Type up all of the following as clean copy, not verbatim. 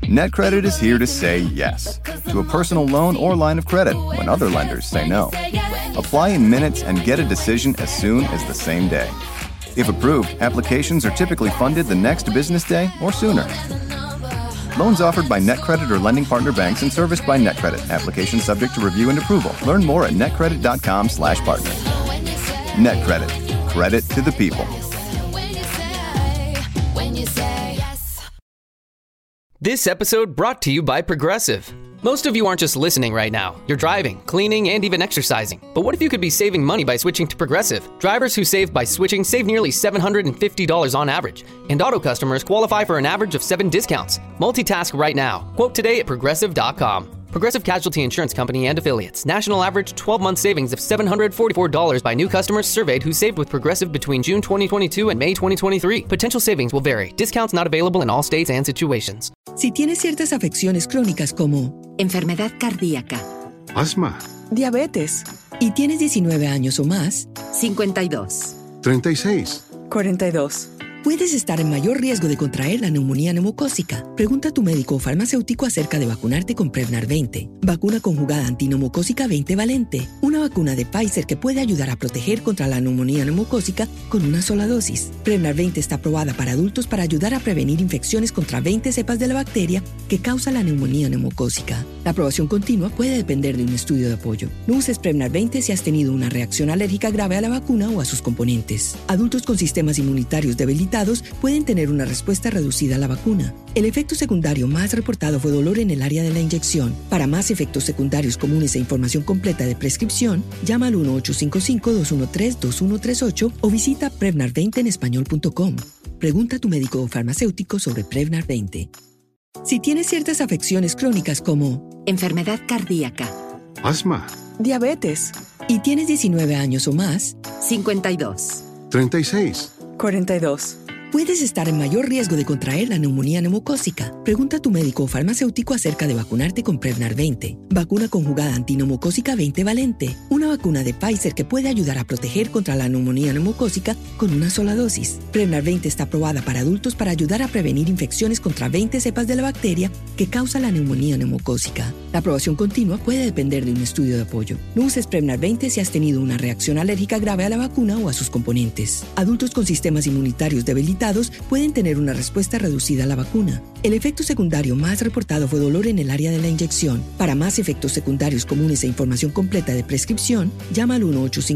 NetCredit is here to say yes to a personal loan or line of credit when other lenders say no. Apply in minutes and get a decision as soon as the same day. If approved, applications are typically funded the next business day or sooner. Loans offered by NetCredit or lending partner banks and serviced by NetCredit. Application subject to review and approval. Learn more at netcredit.com/partner. NetCredit. Credit to the people. This episode brought to you by Progressive. Most of you aren't just listening right now. You're driving, cleaning, and even exercising. But what if you could be saving money by switching to Progressive? Drivers who save by switching save nearly $750 on average. And auto customers qualify for an average of 7 discounts. Multitask right now. Quote today at Progressive.com. Progressive Casualty Insurance Company and Affiliates. National average 12-month savings of $744 by new customers surveyed who saved with Progressive between June 2022 and May 2023. Potential savings will vary. Discounts not available in all states and situations. Si tienes ciertas afecciones crónicas como enfermedad cardíaca, asma, diabetes, y tienes 19 años o más, 52, 36, 42. Puedes estar en mayor riesgo de contraer la neumonía neumocócica. Pregunta a tu médico o farmacéutico acerca de vacunarte con Prevnar 20. Vacuna conjugada antineumocócica 20 valente. Una vacuna de Pfizer que puede ayudar a proteger contra la neumonía neumocócica con una sola dosis. Prevnar 20 está aprobada para adultos para ayudar a prevenir infecciones contra 20 cepas de la bacteria que causa la neumonía neumocócica. La aprobación continua puede depender de un estudio de apoyo. No uses Prevnar 20 si has tenido una reacción alérgica grave a la vacuna o a sus componentes. Adultos con sistemas inmunitarios debilitados pueden tener una respuesta reducida a la vacuna. El efecto secundario más reportado fue dolor en el área de la inyección. Para más efectos secundarios comunes e información completa de prescripción, llama al 1-855-213-2138 o visita Prevnar20enespañol.com. Pregunta a tu médico o farmacéutico sobre Prevnar 20. Si tienes ciertas afecciones crónicas como enfermedad cardíaca, asma, diabetes, y tienes 19 años o más, 52, 36, 42. Puedes estar en mayor riesgo de contraer la neumonía neumocócica. Pregunta a tu médico o farmacéutico acerca de vacunarte con Prevnar 20. Vacuna conjugada antineumocócica 20 valente. Una vacuna de Pfizer que puede ayudar a proteger contra la neumonía neumocócica con una sola dosis. Prevnar 20 está aprobada para adultos para ayudar a prevenir infecciones contra 20 cepas de la bacteria que causa la neumonía neumocócica. La aprobación continua puede depender de un estudio de apoyo. No uses Prevnar 20 si has tenido una reacción alérgica grave a la vacuna o a sus componentes. Adultos con sistemas inmunitarios debilitados pueden tener una respuesta reducida a la vacuna. El efecto secundario más reportado fue dolor en el área de la inyección. Para más efectos secundarios comunes e información completa de prescripción, llama al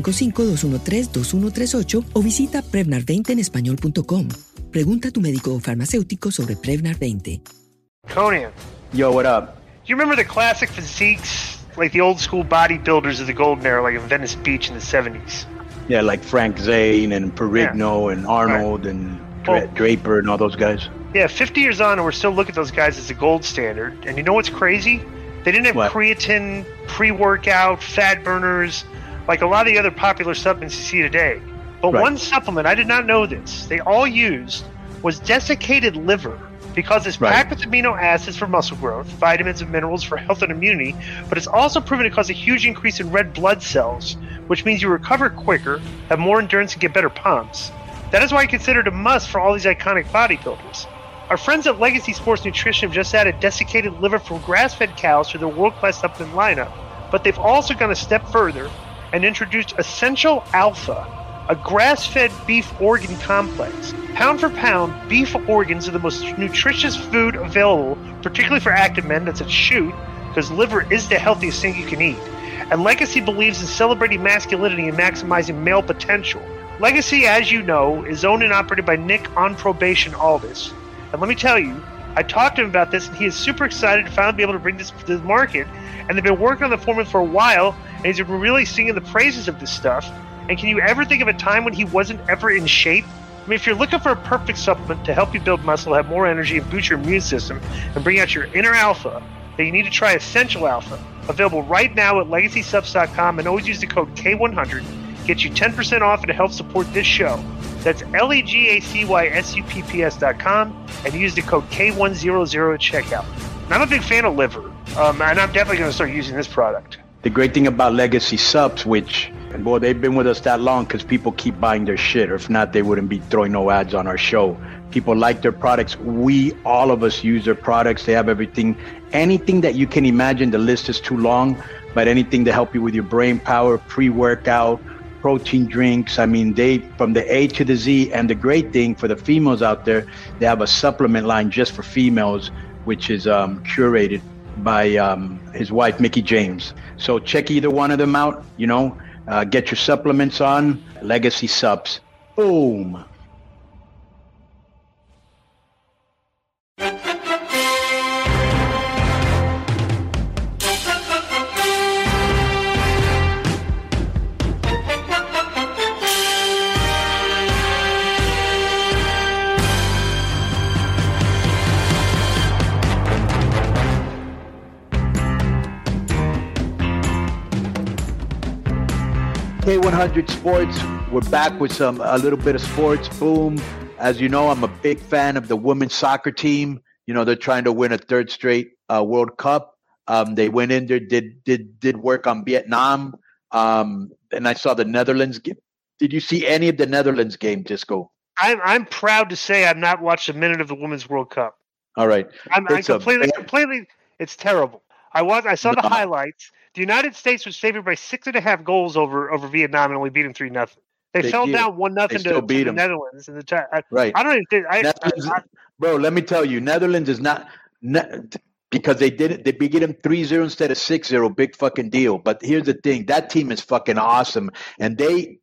1-855-213-2138 o visita Prevnar20enespañol.com. Pregunta a tu médico o farmacéutico sobre Prevnar 20. Conan. Yo, what up? Do you remember the classic physiques, like the old school bodybuilders of the golden era, like in Venice Beach in the 70s? Yeah, like Frank Zane and Perigno and Arnold and Draper and all those guys. Yeah, 50 years on and we're still looking at those guys as the gold standard. And you know what's crazy? They didn't have creatine, pre-workout, fat burners, like a lot of the other popular supplements you see today. But one supplement, I did not know this, they all used was desiccated liver. Because it's packed with amino acids for muscle growth, vitamins and minerals for health and immunity, but it's also proven to cause a huge increase in red blood cells, which means you recover quicker, have more endurance, and get better pumps. That is why I consider it a must for all these iconic bodybuilders. Our friends at Legacy Sports Nutrition have just added desiccated liver from grass-fed cows to their world-class supplement lineup, but they've also gone a step further and introduced Essential Alpha, a grass-fed beef organ complex. Pound for pound, beef organs are the most nutritious food available, particularly for active men. That's a shoot, because liver is the healthiest thing you can eat. And Legacy believes in celebrating masculinity and maximizing male potential. Legacy, as you know, is owned and operated by Nick on probation Aldis. And let me tell you, I talked to him about this, and he is super excited to finally be able to bring this to the market. And they've been working on the formula for a while, and he's been really singing the praises of this stuff. And can you ever think of a time when he wasn't ever in shape? I mean, if you're looking for a perfect supplement to help you build muscle, have more energy, and boost your immune system, and bring out your inner alpha, then you need to try Essential Alpha. Available right now at LegacySubs.com, and always use the code K100. Get you 10% off and to help support this show. That's LEGACYSUPPS.com, and use the code K100 at checkout. And I'm a big fan of liver, and I'm definitely going to start using this product. The great thing about Legacy Subs, which And boy, they've been with us that long because people keep buying their shit. Or if not, they wouldn't be throwing no ads on our show. People like their products. All of us use their products. They have everything. Anything that you can imagine. The list is too long, but anything to help you with your brain power, pre-workout, protein drinks. I mean, they from the A to the Z. And the great thing for the females out there, they have a supplement line just for females, which is curated by his wife, Mickey James. So check either one of them out, get your supplements on Legacy Subs. Boom. K100 Sports, we're back with a little bit of sports. Boom. As you know, I'm a big fan of the women's soccer team. They're trying to win a third straight World Cup. They went in there, did work on Vietnam. And I saw the Netherlands. Did you see any of the Netherlands game, Disco? I'm proud to say I've not watched a minute of the Women's World Cup. All right. I'm completely. It's terrible. I saw the highlights. The United States was favored by 6.5 goals over Vietnam and only beat them 3-0. They fell down 1-0 to the Netherlands in the right. I don't even think bro. Let me tell you, Netherlands is not because they did it. They beat them 3-0 instead of 6-0. Big fucking deal. But here's the thing: that team is fucking awesome, and they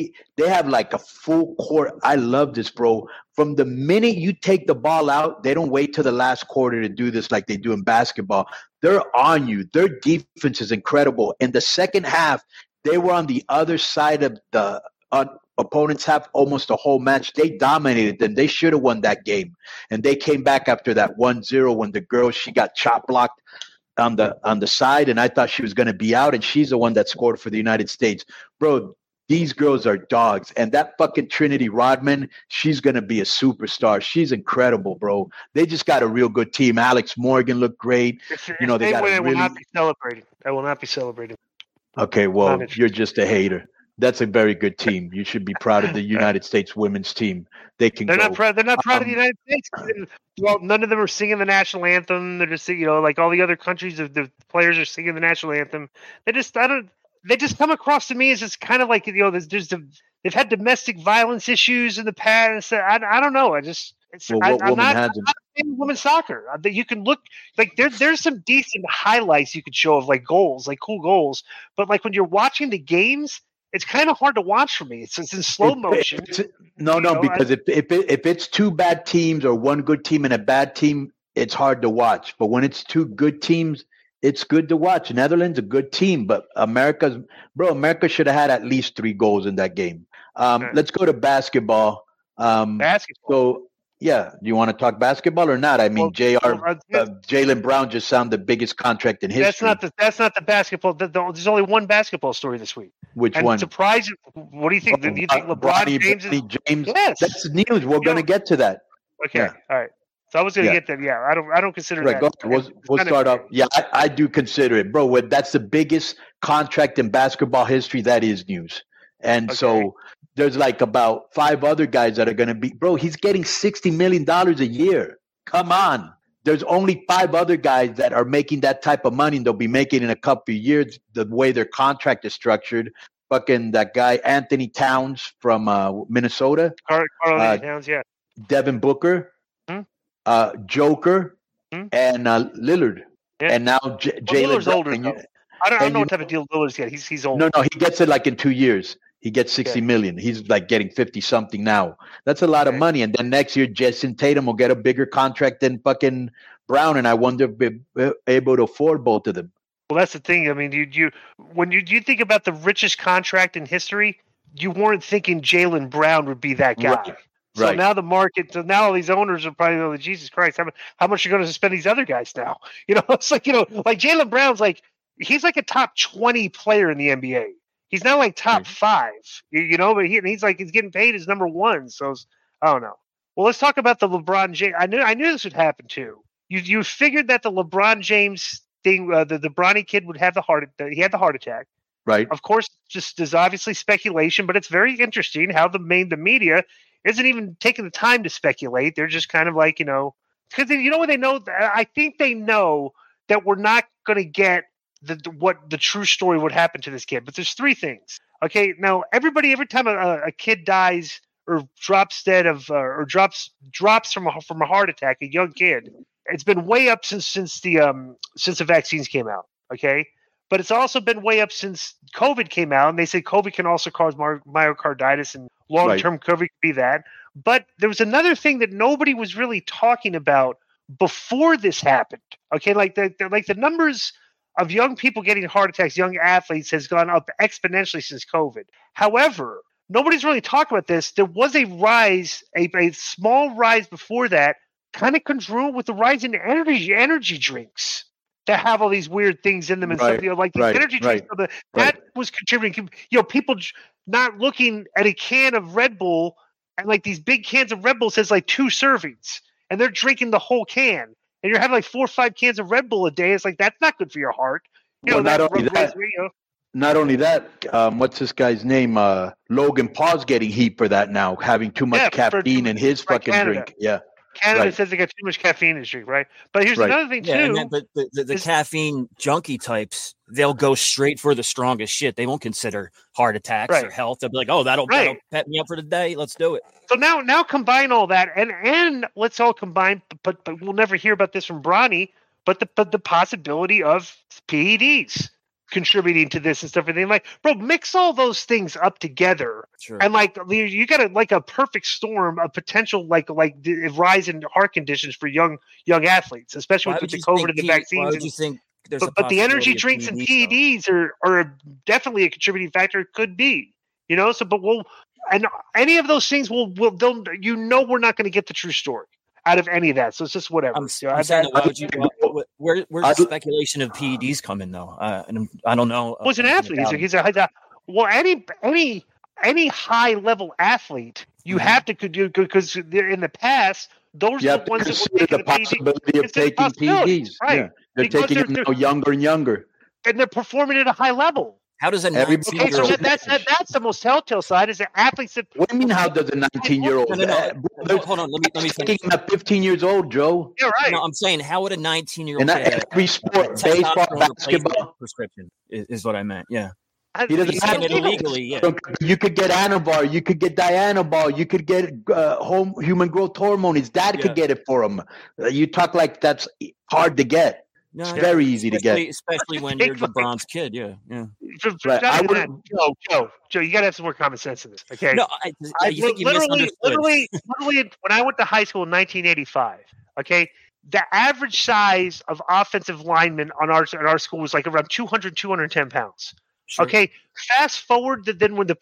have like a full court. I love this, bro. From the minute you take the ball out, they don't wait till the last quarter to do this like they do in basketball. They're on you. Their defense is incredible. In the second half, they were on the other side of the opponent's half almost the whole match. They dominated them. They should have won that game. And they came back after that 1-0 when the girl, she got chop blocked on the side, and I thought she was going to be out, and she's the one that scored for the United States. Bro, these girls are dogs. And that fucking Trinity Rodman, she's going to be a superstar. She's incredible, bro. They just got a real good team. Alex Morgan looked great. They got I will not be celebrating. I will not be celebrating. Okay, well, you're just a hater. That's a very good team. You should be proud of the United States women's team. They're not proud of the United States. Well, none of them are singing the national anthem. They're just, like all the other countries, the players are singing the national anthem. They just come across to me as it's kind of like, they've had domestic violence issues in the past. I don't know. I'm not in women's soccer. You can look like there's some decent highlights you could show of like goals, like cool goals. But like when you're watching the games, it's kind of hard to watch for me. It's in slow motion. Because if it's two bad teams or one good team and a bad team, it's hard to watch. But when it's two good teams, it's good to watch. Netherlands, a good team, but America should have had at least 3 goals in that game. Let's go to basketball. So, yeah, do you want to talk basketball or not? I mean, Jaylen Brown just signed the biggest contract in history. That's not the basketball. There's only one basketball story this week. Which one? Surprise! What do you think? Do you think LeBron James? Yes. That's news. We're going to get to that. Okay. Yeah. All right. So I was going to get that. Yeah, I don't consider that. Go ahead. We'll start off. Yeah, I do consider it, bro. That's the biggest contract in basketball history. That is news. And so there's like about 5 other guys that are going to be, bro, he's getting $60 million a year. Come on. There's only 5 other guys that are making that type of money, and they'll be making it in a couple of years the way their contract is structured. Fucking that guy, Anthony Towns from Minnesota. Carl Towns, yeah. Devin Booker, Joker, and Lillard. Yeah. And now Jaylen Brown. Older, I don't know what type of deal Lillard's got. He's old. No, he gets it like in 2 years. He gets $60 million. He's like getting 50 something now. That's a lot of money. And then next year, Jason Tatum will get a bigger contract than fucking Brown. And I wonder if we're able to afford both of them. Well, that's the thing. I mean, when you think about the richest contract in history, you weren't thinking Jaylen Brown would be that guy. Right. So now the market, now all these owners are probably like, Jesus Christ, how much are you going to spend these other guys now? It's like, like Jaylen Brown's like, he's like a top 20 player in the NBA. He's not like top 5, but he's like, he's getting paid as number 1. So I don't know. Well, let's talk about the LeBron James. I knew this would happen too. You figured that the LeBron James thing, the Bronny kid would have he had the heart attack. Right. Of course, just there's obviously speculation, but it's very interesting how the media isn't even taking the time to speculate. They're just kind of like, because you know what they know? I think they know that we're not going to get what the true story would happen to this kid. But there's three things. Okay, now every time a kid dies or drops dead or drops from a heart attack, a young kid, it's been way up since the vaccines came out. Okay, but it's also been way up since COVID came out, and they say COVID can also cause myocarditis, and long-term COVID could be that. But there was another thing that nobody was really talking about before this happened. Okay, like the numbers of young people getting heart attacks, young athletes, has gone up exponentially since COVID. However, nobody's really talking about this. There was a rise, a small rise before that, kind of congruent with the rise in energy drinks that have all these weird things in them and stuff. Like the energy drinks, that was contributing. People not looking at a can of Red Bull, and like these big cans of Red Bull says like 2 servings, and they're drinking the whole can. And you're having like 4 or 5 cans of Red Bull a day. It's like, that's not good for your heart. Not only that, what's this guy's name? Logan Paul's getting heat for that now, having too much caffeine in his fucking drink. Yeah. Canada says they got too much caffeine in his drink, right? But here's another thing, too. But the caffeine junkie types, they'll go straight for the strongest shit. They won't consider heart attacks or health. They'll be like, oh, that'll pep me up for the day. Let's do it. So now combine all that, and let's all combine, but we'll never hear about this from Bronny, but the possibility of PEDs contributing to this and stuff. And like, bro, mix all those things up together, and like you got a perfect storm of potential like rise in heart conditions for young athletes, especially with the COVID and the vaccines. Why would you think but the energy drinks and PEDs are definitely a contributing factor. It could be, So, but and any of those things we're not going to get the true story out of any of that. So it's just whatever. Where's the speculation of PEDs coming though? And I don't know. Well, he's an athlete. Any high level athlete, you have to do, because in the past, those are the ones that were taking the possibility of taking PEDs. Right. Yeah. They're taking it now younger and younger. And they're performing at a high level. How does a 19-year-old? So that's the most telltale side, is that athletes that. What do you mean? How does a 19-year-old? No, hold on. Let me finish. At 15 years old, Joe. Yeah, right. No, I'm saying, how would a 19-year-old? Every sport, baseball, basketball, prescription is what I meant. Yeah. He doesn't have it illegally. Yeah. You could get Anavar, you could get Dianabol, you could get human growth hormone. His dad could get it for him. You talk like that's hard to get. No, it's very easy to get, especially when you're LeBron's kid. Yeah. Right. Joe, you got to have some more common sense in this. Okay. No, you think you literally, when I went to high school in 1985, okay, the average size of offensive linemen on our school was like around 200, 210 pounds. Sure. Okay, fast forward to then when the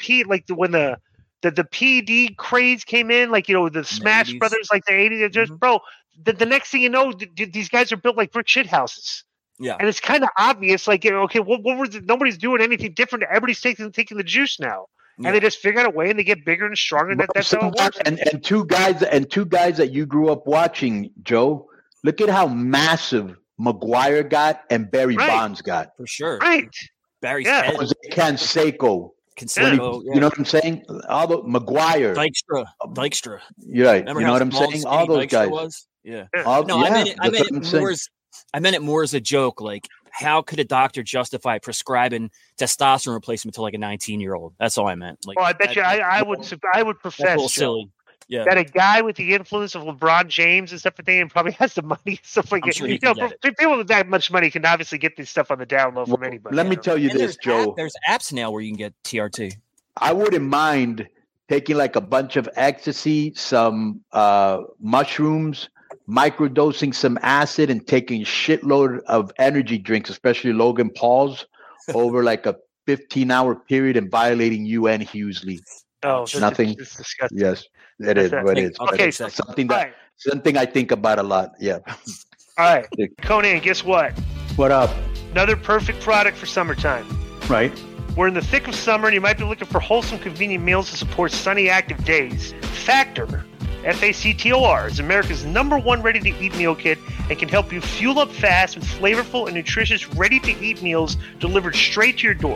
PED craze came in, like the Smash Brothers, like the 80s, just bro. The next thing you know, these guys are built like brick shit houses. Yeah, and it's kind of obvious. Like, okay, what was it? Nobody's doing anything different. Everybody's taking the juice now, and they just figure out a way, and they get bigger and stronger. That's how it works. And two guys that you grew up watching, Joe. Look at how massive McGuire got and Barry Bonds got. For sure, right. Barry's head. Jose Canseco. You know what I'm saying? All the McGuire, Dykstra. You're right. You know what I'm saying? All those guys. Was? Yeah. I meant it more as a joke. Like, how could a doctor justify prescribing testosterone replacement to like a 19-year-old? That's all I meant. Like, I bet I would profess, a little silly. Yeah. That a guy with the influence of LeBron James and stuff like that, and probably has the money, stuff like that. People with that much money can obviously get this stuff on the down low from anybody. Let me tell you this, Joe. There's apps now where you can get TRT. I wouldn't mind taking like a bunch of ecstasy, some mushrooms, microdosing some acid, and taking a shitload of energy drinks, especially Logan Paul's, over like a 15-hour period and violating UN Hughley. Oh, nothing. It's disgusting. Yes, it is. But it is. Okay, something I think about a lot. Yeah. All right, Conan. Guess what? What up? Another perfect product for summertime. Right. We're in the thick of summer, and you might be looking for wholesome, convenient meals to support sunny, active days. Factor, F-A-C-T-O-R, is America's #1 ready-to-eat meal kit and can help you fuel up fast with flavorful and nutritious ready-to-eat meals delivered straight to your door.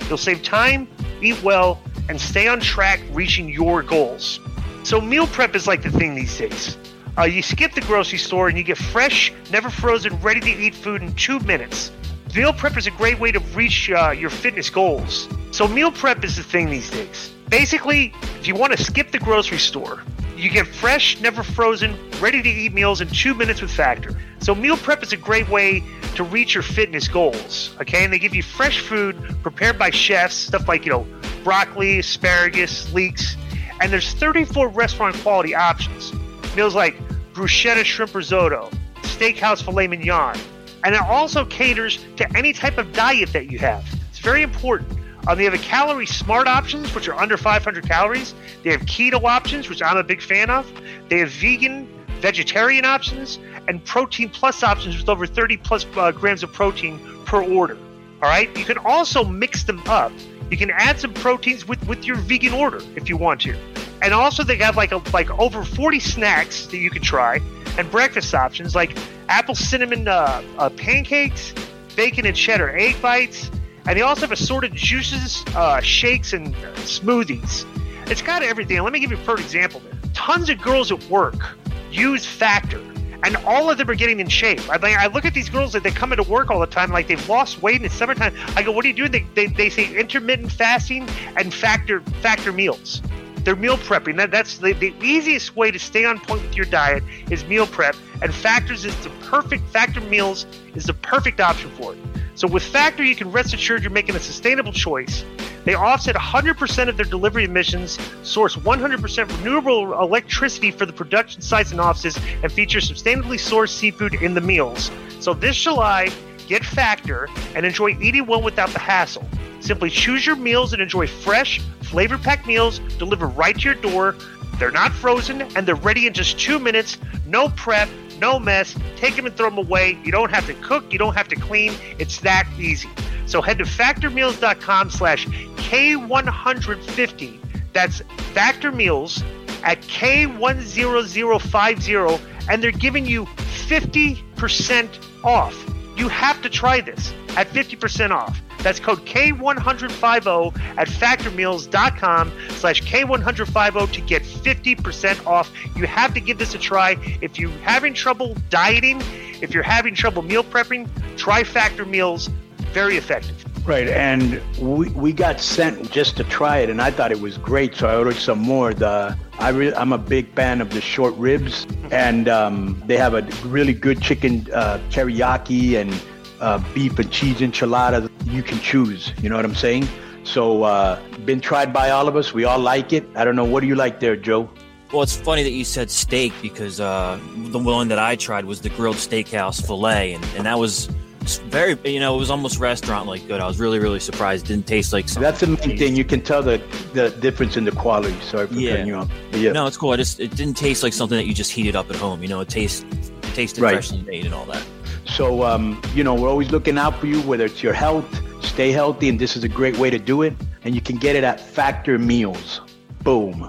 You'll save time, eat well, and stay on track reaching your goals. So meal prep is like the thing these days. You skip the grocery store and you get fresh, never frozen, ready-to-eat food in 2 minutes. Meal prep is a great way to reach your fitness goals. So meal prep is the thing these days. Basically, if you want to skip the grocery store, you get fresh, never frozen, ready-to-eat meals in 2 minutes with Factor. So meal prep is a great way to reach your fitness goals, okay? And they give you fresh food prepared by chefs, stuff like, broccoli, asparagus, leeks. And there's 34 restaurant quality options. Meals like bruschetta shrimp risotto, steakhouse filet mignon. And it also caters to any type of diet that you have. It's very important. They have a calorie smart options, which are under 500 calories. They have keto options, which I'm a big fan of. They have vegan, vegetarian options, and protein plus options with over 30 plus grams of protein per order. All right. You can also mix them up. You can add some proteins with your vegan order if you want to. And also they have like over 40 snacks that you can try, and breakfast options like apple cinnamon pancakes, bacon and cheddar egg bites. And they also have assorted juices, shakes, and smoothies. It's got everything. Let me give you a perfect example. Tons of girls at work use Factor, and all of them are getting in shape. I look at these girls that they come into work all the time, like they've lost weight in the summertime. I go, what are you doing? They say intermittent fasting and Factor meals. They're meal prepping. That's the easiest way to stay on point with your diet is meal prep, and Factor meals is the perfect option for it. So with Factor, you can rest assured you're making a sustainable choice. They offset 100% of their delivery emissions, source 100% renewable electricity for the production sites and offices, and feature sustainably sourced seafood in the meals. So this July, get Factor and enjoy eating well without the hassle. Simply choose your meals and enjoy fresh, flavor-packed meals delivered right to your door. They're not frozen, and they're ready in just 2 minutes. No prep, no mess. Take them and throw them away. You don't have to cook. You don't have to clean. It's that easy. So head to factormeals.com/K10050. That's Factor Meals at K10050, and they're giving you 50% off. You have to try this at 50% off. That's code K10050 at factormeals.com/K10050 to get 50% off. You have to give this a try. If you're having trouble dieting, if you're having trouble meal prepping, try Factor Meals. Very effective. Right, and we got sent just to try it, and I thought it was great, so I ordered some more. I'm a big fan of the short ribs, and they have a really good chicken teriyaki and beef and cheese enchilada. You can choose, you know what I'm saying? So been tried by all of us. We all like it. I don't know. What do you like there, Joe? Well, it's funny that you said steak because the one that I tried was the grilled steakhouse filet, and that was very, it was almost restaurant-like good. I was really, really surprised. It didn't taste like something. That's the main thing. You can tell the difference in the quality. Sorry for cutting you off. Yeah. No, it's cool. It didn't taste like something that you just heated up at home. It tasted right. Freshly made and all that. So, we're always looking out for you, whether it's your health, stay healthy, and this is a great way to do it. And you can get it at Factor Meals. Boom.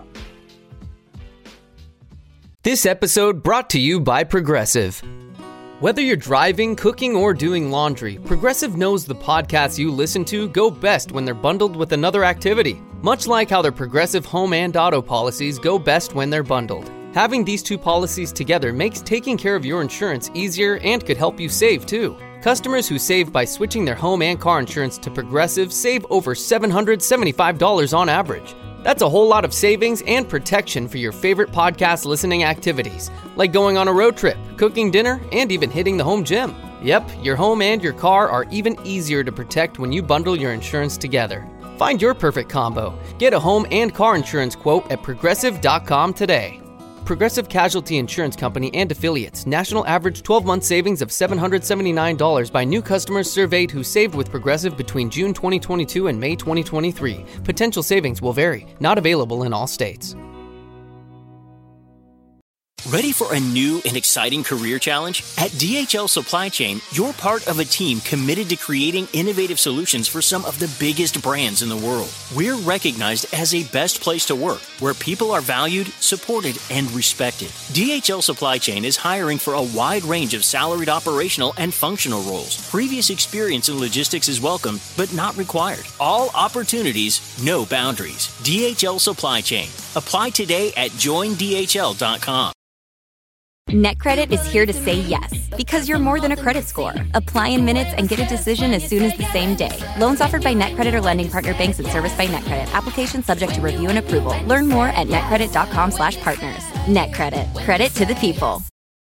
This episode brought to you by Progressive. Whether you're driving, cooking, or doing laundry, Progressive knows the podcasts you listen to go best when they're bundled with another activity. Much like how their Progressive home and auto policies go best when they're bundled. Having these two policies together makes taking care of your insurance easier and could help you save too. Customers who save by switching their home and car insurance to Progressive save over $775 on average. That's a whole lot of savings and protection for your favorite podcast listening activities, like going on a road trip, cooking dinner, and even hitting the home gym. Yep, your home and your car are even easier to protect when you bundle your insurance together. Find your perfect combo. Get a home and car insurance quote at Progressive.com today. Progressive Casualty Insurance Company and Affiliates. National average 12-month savings of $779 by new customers surveyed who saved with Progressive between June 2022 and May 2023. Potential savings will vary. Not available in all states. Ready for a new and exciting career challenge? At DHL Supply Chain, you're part of a team committed to creating innovative solutions for some of the biggest brands in the world. We're recognized as a best place to work, where people are valued, supported, and respected. DHL Supply Chain is hiring for a wide range of salaried operational and functional roles. Previous experience in logistics is welcome, but not required. All opportunities, no boundaries. DHL Supply Chain. Apply today at joindhl.com. NetCredit is here to say yes, because you're more than a credit score. Apply in minutes and get a decision as soon as the same day. Loans offered by NetCredit or lending partner banks and serviced by NetCredit. Application subject to review and approval. Learn more at netcredit.com/partners. NetCredit. Credit to the people.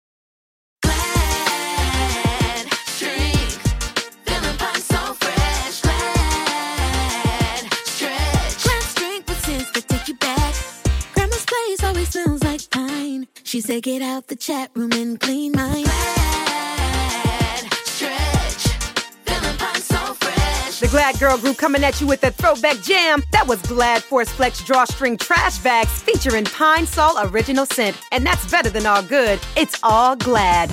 She said, get out the chat room and clean my Glad, stretch, feeling fine, so fresh. The Glad Girl Group coming at you with a throwback jam. That was Glad Force Flex Drawstring Trash Bags featuring Pine Sol Original Scent. And that's better than all good. It's all Glad.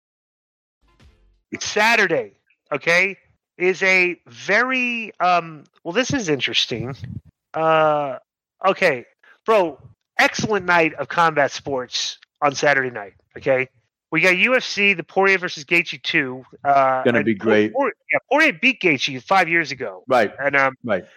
It's Saturday, okay? Is a very, well, this is interesting. Okay, bro, excellent night of combat sports on Saturday night, okay? We got UFC, the Poirier versus Gaethje 2. Gonna be great. Poirier beat Gaethje 5 years ago. Right. And right.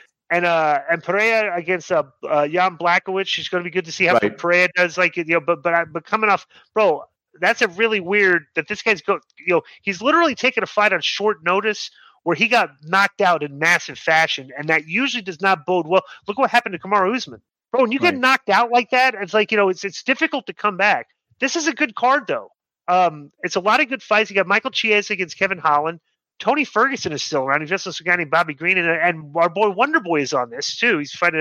And Pereira against Jan Blachowicz. It's going to be good to see how Pereira does. Like, you know, but coming off, bro, that's a really weird that this guy's he's literally taking a fight on short notice where he got knocked out in massive fashion, and that usually does not bode well. Look what happened to Kamaru Usman. Bro, when you get knocked out like that, it's like, you know, it's difficult to come back. This is a good card, though. It's a lot of good fights. You got Michael Chiesa against Kevin Holland. Tony Ferguson is still around. He's just a guy named Bobby Green, and our boy Wonder Boy is on this too. He's fighting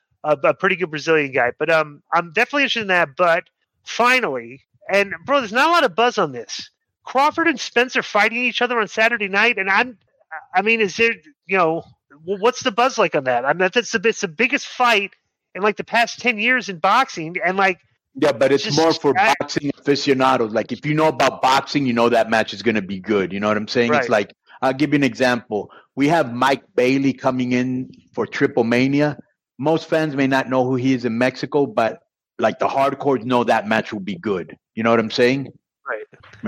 a pretty good Brazilian guy. But I'm definitely interested in that. But finally, and bro, there's not a lot of buzz on this. Crawford and Spence are fighting each other on Saturday night, and I mean, is there, you know, what's the buzz like on that? I mean, it's the biggest fight in like the past 10 years in boxing, and like, yeah, but it's more for boxing aficionados. Like, if you know about boxing, you know that match is going to be good. You know what I'm saying? Right. It's like, I'll give you an example. We have Mike Bailey coming in for Triple Mania. Most fans may not know who he is in Mexico, but like the hardcores know that match will be good. You know what I'm saying? Right.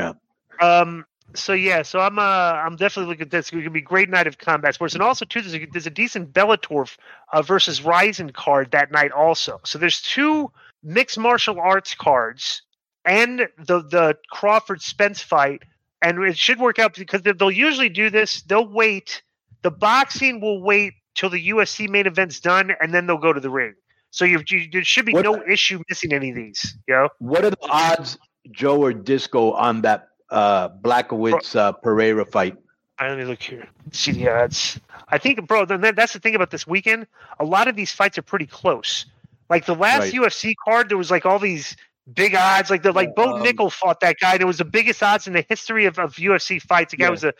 Yeah. So I'm definitely looking at this. It's going to be a great night of combat sports, and also too, there's a decent Bellator versus Ryzen card that night also. So there's two mixed martial arts cards and the Crawford Spence fight, and it should work out because they'll usually do this. They'll wait. The boxing will wait till the UFC main event's done, and then they'll go to the ring. So there should be no issue missing any of these. You know? What are the odds, Joe or Disco, on that Blachowicz Pereira fight? Let me look here. See the odds. I think, bro, that's the thing about this weekend. A lot of these fights are pretty close. Like the last UFC card, there was like all these big odds. Like Bo Nickel fought that guy. And it was the biggest odds in the history of UFC fights. The guy was a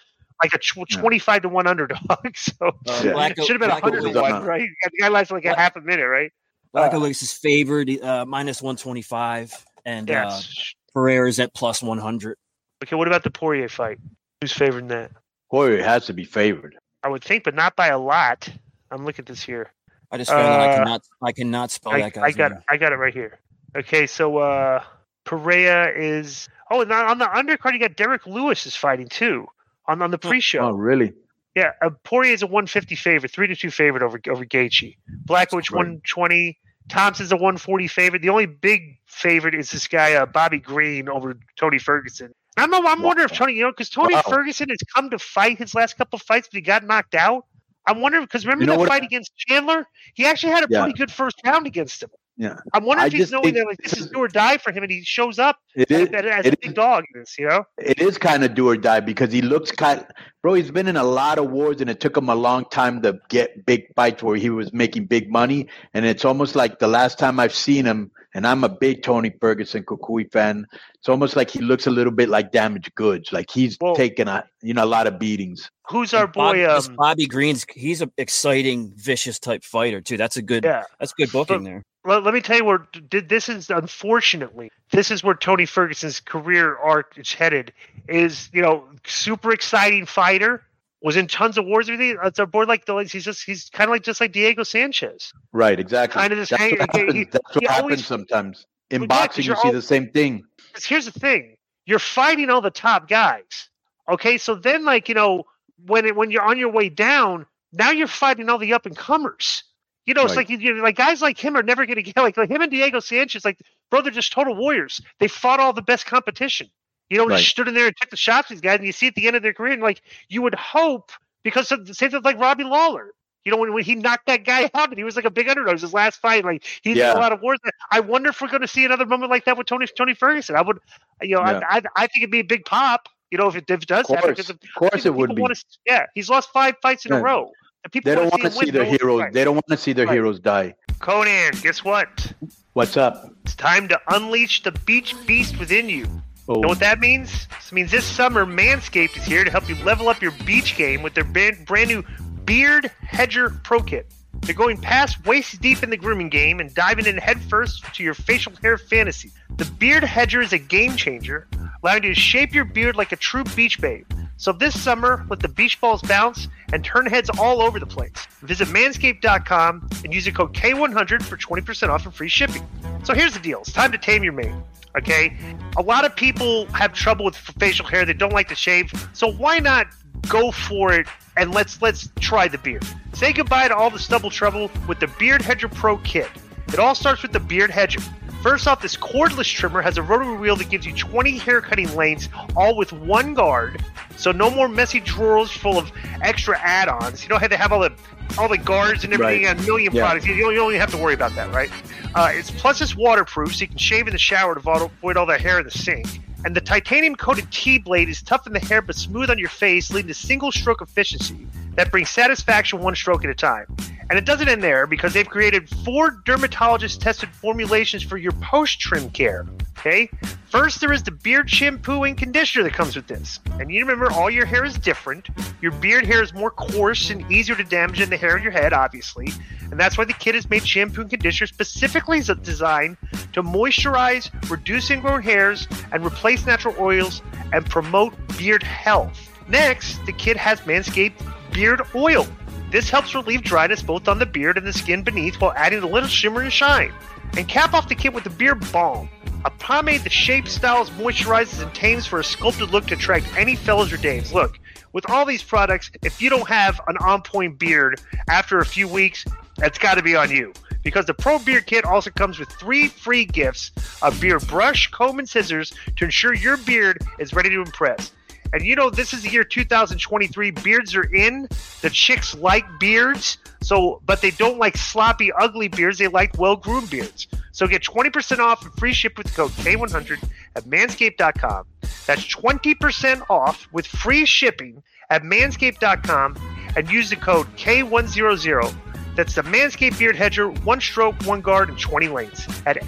25 to 1 underdog. So it should have been 100 to 1, right? The guy lasted like a half a minute, right? Blachowicz is favored minus 125, and Pereira is at plus 100. Okay, what about the Poirier fight? Who's favored in that? Poirier has to be favored. I would think, but not by a lot. I'm looking at this here. I just found that I cannot spell that guy's name. I got it right here. Okay, so Pereira is. Oh, and on the undercard, you got Derek Lewis is fighting too on the pre-show. Oh, really? Yeah, Poirier is a 150 favorite, 3-2 favorite over Gaethje. Blachowicz 120. Thompson's a 140 favorite. The only big favorite is this guy Bobby Green over Tony Ferguson. I'm wondering if Tony, because Tony Ferguson has come to fight his last couple of fights, but he got knocked out. I'm wondering, because remember the fight against Chandler? He actually had a pretty good first round against him. Yeah. I'm wondering if he's knowing that like this is do or die for him, and he shows up as a big dog in this, you know? It is kind of do or die because he looks bro, he's been in a lot of wars, and it took him a long time to get big fights where he was making big money. And it's almost like the last time I've seen him, and I'm a big Tony Ferguson Kukui fan, it's almost like he looks a little bit like damaged goods. Like he's taken a lot of beatings. Who's our boy? Bobby Green's, he's an exciting, vicious type fighter too. That's a good, that's good booking there. let me tell you where this is. Unfortunately, this is where Tony Ferguson's career arc is headed. Is super exciting fighter, was in tons of wars. Everything. It's a board like he's kind of like just like Diego Sanchez. Right. Exactly. Kind of this. That's what happens sometimes in boxing. You see the same thing. Here's the thing: you're fighting all the top guys. Okay, so then when you're on your way down, now you're fighting all the up and comers. It's like like guys like him are never going to get like him and Diego Sanchez. Like, bro, they're just total warriors. They fought all the best competition. They stood in there and took the shots. These guys, and you see at the end of their career, and like you would hope because of the same thing like Robbie Lawler. When he knocked that guy out and he was like a big underdog, it was his last fight. Like he did a lot of wars. I wonder if we're going to see another moment like that with Tony Ferguson. I would, I think it'd be a big pop. If it does happen, because of course it would be. He's lost 5 fights in a row. They don't want to see their heroes. They don't want to see their heroes die. Conan, guess what? What's up? It's time to unleash the beach beast within you. Oh. Know what that means? This means this summer, Manscaped is here to help you level up your beach game with their brand new Beard Hedger Pro Kit. They're going past waist deep in the grooming game and diving in headfirst to your facial hair fantasy. The Beard Hedger is a game changer, allowing you to shape your beard like a true beach babe. So this summer, let the beach balls bounce and turn heads all over the place. Visit manscaped.com and use the code K100 for 20% off and free shipping. So here's the deal. It's time to tame your mane, okay? A lot of people have trouble with facial hair. They don't like to shave. So why not go for it and let's try the beard. Say goodbye to all the stubble trouble with the Beard Hedger Pro Kit. It all starts with the Beard Hedger. First off, this cordless trimmer has a rotary wheel that gives you 20 hair cutting lanes, all with one guard. So no more messy drawers full of extra add-ons. You don't have to have all the guards and everything and a million products. You don't even have to worry about that, right? It's waterproof, so you can shave in the shower to avoid all the hair in the sink. And the titanium-coated T-blade is tough in the hair but smooth on your face, leading to single-stroke efficiency that brings satisfaction one stroke at a time. And it doesn't end there because they've created 4 dermatologist-tested formulations for your post-trim care. Okay? First, there is the beard shampoo and conditioner that comes with this. And you remember, all your hair is different. Your beard hair is more coarse and easier to damage than the hair on your head, obviously. And that's why the kit has made shampoo and conditioner specifically designed to moisturize, reduce ingrown hairs, and replace natural oils and promote beard health. Next, the kit has Manscaped Beard Oil. This helps relieve dryness both on the beard and the skin beneath while adding a little shimmer and shine. And cap off the kit with the Beard Balm, a pomade that shapes, styles, moisturizes, and tames for a sculpted look to attract any fellas or dames. Look, with all these products, if you don't have an on-point beard after a few weeks, that's got to be on you. Because the Pro Beard Kit also comes with 3 free gifts: a beard brush, comb, and scissors to ensure your beard is ready to impress. And this is the year 2023. Beards are in. The chicks like beards, but they don't like sloppy, ugly beards. They like well-groomed beards. So get 20% off and free ship with the code K100 at manscaped.com. That's 20% off with free shipping at manscaped.com and use the code K100. That's the Manscaped Beard Hedger, 1 stroke, 1 guard, and 20 lanes at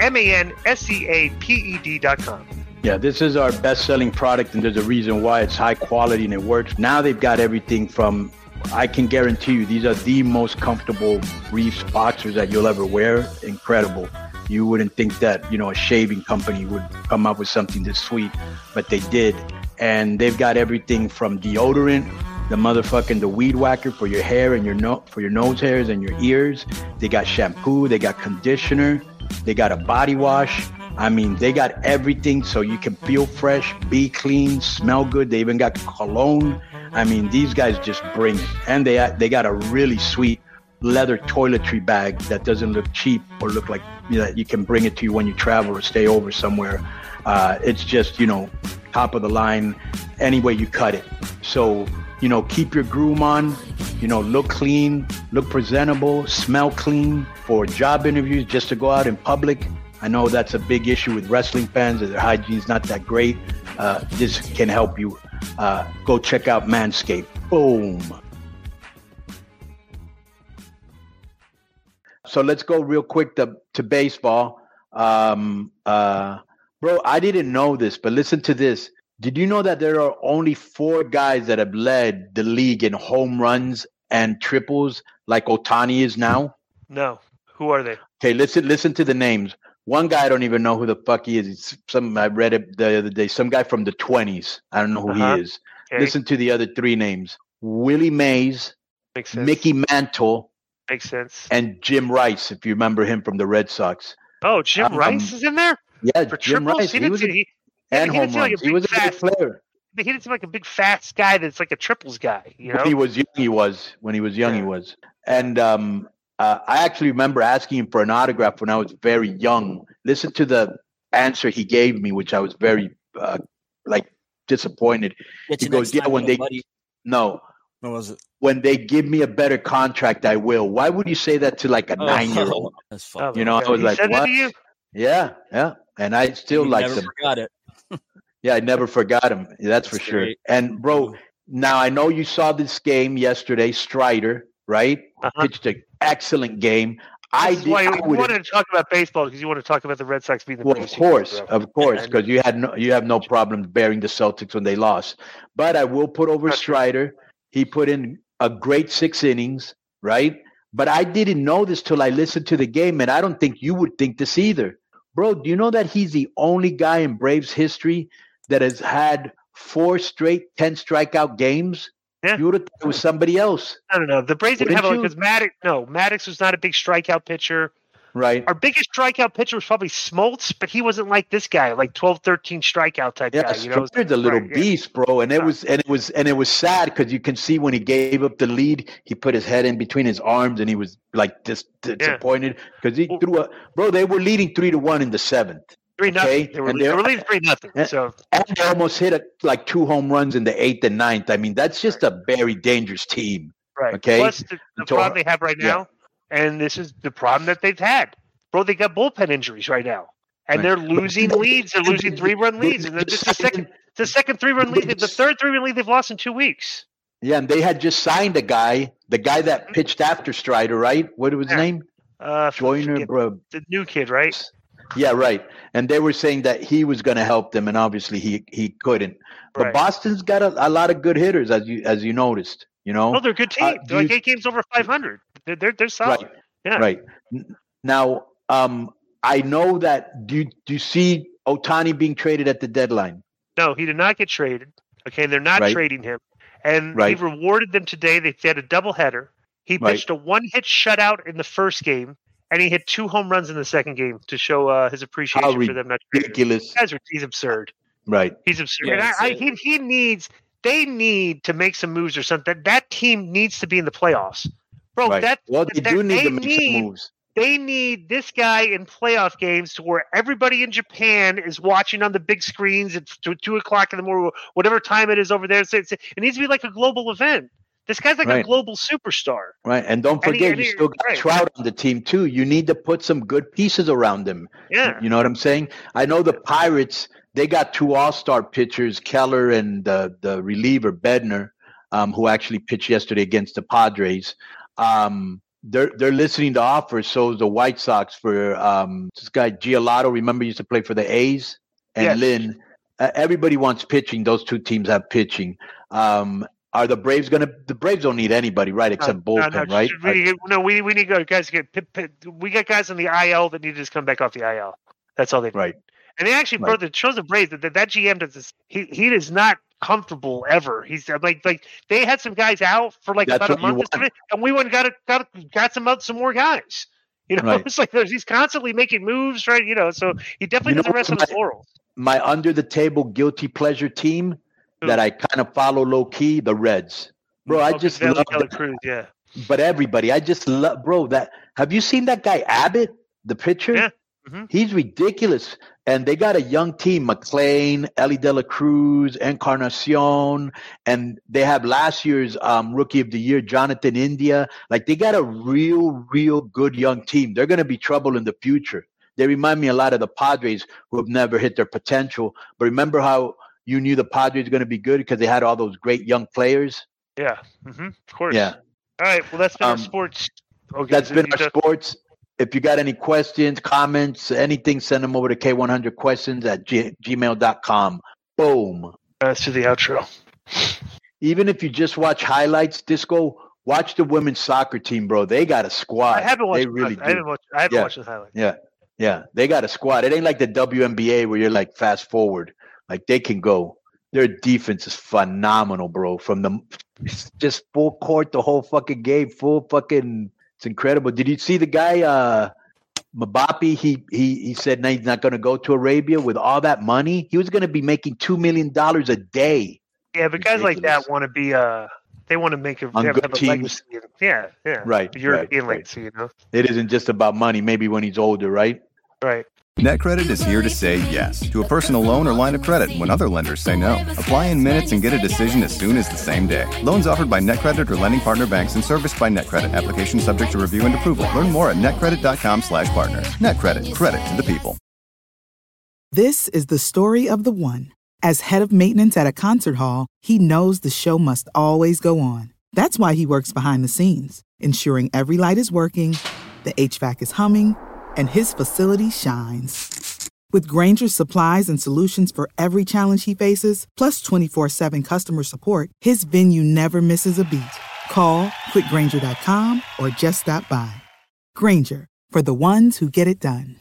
manscaped.com. Yeah, this is our best-selling product, and there's a reason why. It's high quality and it works. Now they've got everything from, I can guarantee you, these are the most comfortable briefs, boxers that you'll ever wear. Incredible. You wouldn't think that, a shaving company would come up with something this sweet, but they did. And they've got everything from deodorant, the weed whacker for your hair and for your nose hairs and your ears. They got shampoo, they got conditioner, they got a body wash. I mean, they got everything so you can feel fresh, be clean, smell good. They even got cologne. I mean, these guys just bring it. And they got a really sweet leather toiletry bag that doesn't look cheap or look like you can bring it to you when you travel or stay over somewhere. It's just, top of the line, any way you cut it. So, keep your groom on, look clean, look presentable, smell clean for job interviews, just to go out in public. I know that's a big issue with wrestling fans, that their hygiene's not that great. This can help you. Go check out Manscaped. Boom. So let's go real quick to baseball. Bro, I didn't know this, but listen to this. Did you know that there are only 4 guys that have led the league in home runs and triples like Ohtani is now? No. Who are they? Okay, listen to the names. One guy I don't even know who the fuck he is. I read it the other day. Some guy from the 20s. I don't know who he is. Okay. Listen to the other three names: Willie Mays, Makes sense. Mickey Mantle, Makes sense. and Jim Rice. If you remember him from the Red Sox. Oh, Jim Rice is in there? Yeah, For Jim triples? Rice. He was and he home didn't seem like runs. a He was a big good player. He didn't seem like a big fast guy that's like a triples guy. You know? When he was young, he was. When he was young, he was. And I actually remember asking him for an autograph when I was very young. Listen to the answer he gave me, which I was very disappointed. Get He you goes, next time, when little they buddy. no. What was it? When they give me a better contract, I will. Why would you say that to like a 9-year-old? That's fun. You know, I was He like, said that what? to you? Yeah. And I still You like never him. forgot it. Yeah, I never forgot him. That's for sure. great. And bro, now I know you saw this game yesterday. Strider, right? Pitched an excellent game. This is why you wanted to talk about baseball because you want to talk about the Red Sox being the Well, Braves. of course, because you have no problem bearing the Celtics when they lost. But I will put over Strider. He put in a great 6 innings, right? But I didn't know this till I listened to the game, and I don't think you would think this either. Bro, do you know that he's the only guy in Braves history that has had 4 straight 10 strikeout games? Yeah. You would have thought it was somebody else. No. The Braves didn't have Wouldn't because Maddox was not a big strikeout pitcher. Right. Our biggest strikeout pitcher was probably Smoltz, but he wasn't like this guy, like 12, 13 strikeout type guy. You know, Strider's a little beast, bro, and it was sad because you can see when he gave up the lead, he put his head in between his arms and he was like disappointed because he threw bro. They were leading 3-1 in the 7th. 3-0. Okay? They were leading 3-0. So and they almost hit like 2 home runs in the 8th and 9th. I mean, that's just a very dangerous team. Right. Okay. Plus the problem they have right now. And this is the problem that they've had. Bro, they got bullpen injuries right now. And they're losing leads. They're losing 3-run leads. And it's the second 3-run lead. The third 3-run lead they've lost in 2 weeks. Yeah, and they had just signed the guy that pitched after Strider, right? What was his name? Joyner, bro. The new kid, right? Yeah, right. And they were saying that he was going to help them, and obviously he couldn't. But Right. Boston's got a lot of good hitters, as you noticed. You know, Oh, they're a good team. They're like 8 games over 500. They're solid. Right. Yeah. Right. Now, I know that. Do you see Ohtani being traded at the deadline? No, he did not get traded. Okay, they're not Right. trading him. And Right. he rewarded them today. They had a doubleheader. He Right. pitched a 1-hit shutout in the first game, and he hit 2 home runs in the second game to show his appreciation for them not trading him. Ridiculous. He's absurd. Right. He's absurd. Yeah, And they need to make some moves or something. That team needs to be in the playoffs. Bro, Right. Well, they do need to make some moves. They need this guy in playoff games to where everybody in Japan is watching on the big screens at 2 o'clock in the morning, whatever time it is over there. It needs to be like a global event. This guy's like a Right. global superstar. Right. And don't And he- forget, and you he- still got right. Trout on the team, too. You need to put some good pieces around them. Yeah. You know what I'm saying? I know the Pirates, they got 2 all-star pitchers, Keller and the reliever, Bednar, who actually pitched yesterday against the Padres. They're listening to offers. So is the White Sox for this guy, Giolito. Remember, he used to play for the A's? And Yes. Lynn. Everybody wants pitching. Those 2 teams have pitching. Are the Braves going to – the Braves don't need anybody, right, except bullpen, right? We need guys to get – we got guys on the IL that need to just come back off the IL. That's all they need. Right. And they actually, Right. bro, it shows the Braves that GM does this. He is not comfortable ever. He's like they had some guys out for like That's about a what you month, want. and we went and got some more guys. You know, Right. it's like he's constantly making moves, right? You know, so he definitely You know doesn't rest on what's his laurels. My under-the-table guilty pleasure team that I kind of follow low-key, the Reds. Bro, I just love Valley that. Cruz, yeah. But everybody, I just love, bro, that. Have you seen that guy Abbott, the pitcher? Yeah. Mhm. He's ridiculous. And they got a young team, McClain, Ellie De La Cruz, Encarnacion, and they have last year's Rookie of the Year, Jonathan India. Like, they got a real good young team. They're going to be trouble in the future. They remind me a lot of the Padres, who have never hit their potential. But remember how you knew the Padres were going to be good because they had all those great young players? Yeah. Of course. Yeah. All right. Well, that's been our sports. Okay, That's so been you our just- sports. If you got any questions, comments, anything, send them over to K100questions at gmail.com. Boom. Let's do the outro. Even if you just watch highlights, Disco, Watch the women's soccer team, bro. They got a squad. I haven't watched. They really do. I haven't watched the highlights. Yeah. They got a squad. It ain't like the WNBA where you're like fast forward. Like they can go. Their defense is phenomenal, bro. From the just full court the whole fucking game, it's incredible. Did you see the guy Mbappe? He said he's not going to go to Arabia with all that money. He was going to be making $2 million a day. Yeah, but guys like that want to be they want to make a legacy. Yeah. Right. European legacy, you know. It isn't just about money. Maybe when he's older, right? Right. NetCredit is here to say yes to a personal loan or line of credit when other lenders say no. Apply in minutes and get a decision as soon as the same day. Loans offered by NetCredit or lending partner banks and serviced by NetCredit. Application subject to review and approval. Learn more at netcredit.com/partner. NetCredit. Credit to the people. This is the story of the one. As head of maintenance at a concert hall, he knows the show must always go on. That's why he works behind the scenes, ensuring every light is working, the HVAC is humming, and his facility shines. With Grainger's supplies and solutions for every challenge he faces, plus 24/7 customer support, his venue never misses a beat. Call quickgrainger.com or just stop by. Grainger, for the ones who get it done.